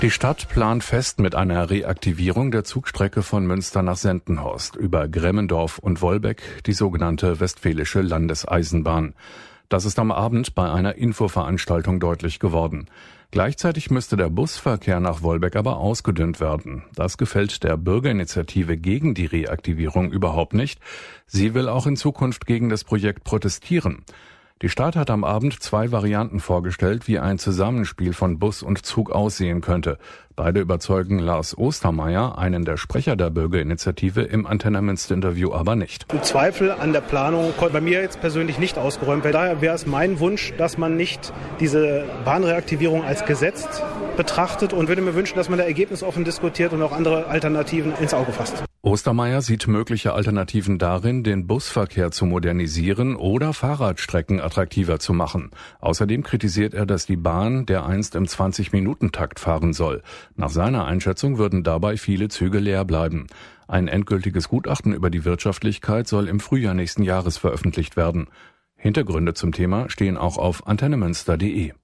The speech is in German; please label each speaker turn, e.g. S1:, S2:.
S1: Die Stadt plant fest mit einer Reaktivierung der Zugstrecke von Münster nach Sendenhorst über Gremmendorf und Wolbeck, die sogenannte Westfälische Landeseisenbahn. Das ist am Abend bei einer Infoveranstaltung deutlich geworden. Gleichzeitig müsste der Busverkehr nach Wolbeck aber ausgedünnt werden. Das gefällt der Bürgerinitiative gegen die Reaktivierung überhaupt nicht. Sie will auch in Zukunft gegen das Projekt protestieren. Die Stadt hat am Abend 2 Varianten vorgestellt, wie ein Zusammenspiel von Bus und Zug aussehen könnte. Beide überzeugen Lars Ostermeier, einen der Sprecher der Bürgerinitiative, im Antenne Münster-Interview aber nicht.
S2: Zweifel an der Planung konnte bei mir jetzt persönlich nicht ausgeräumt werden. Daher wäre es mein Wunsch, dass man nicht diese Bahnreaktivierung als gesetzt betrachtet und würde mir wünschen, dass man da ergebnisoffen diskutiert und auch andere Alternativen ins Auge fasst.
S1: Ostermeier sieht mögliche Alternativen darin, den Busverkehr zu modernisieren oder Fahrradstrecken attraktiver zu machen. Außerdem kritisiert er, dass die Bahn dereinst im 20-Minuten-Takt fahren soll. Nach seiner Einschätzung würden dabei viele Züge leer bleiben. Ein endgültiges Gutachten über die Wirtschaftlichkeit soll im Frühjahr nächsten Jahres veröffentlicht werden. Hintergründe zum Thema stehen auch auf antennemünster.de.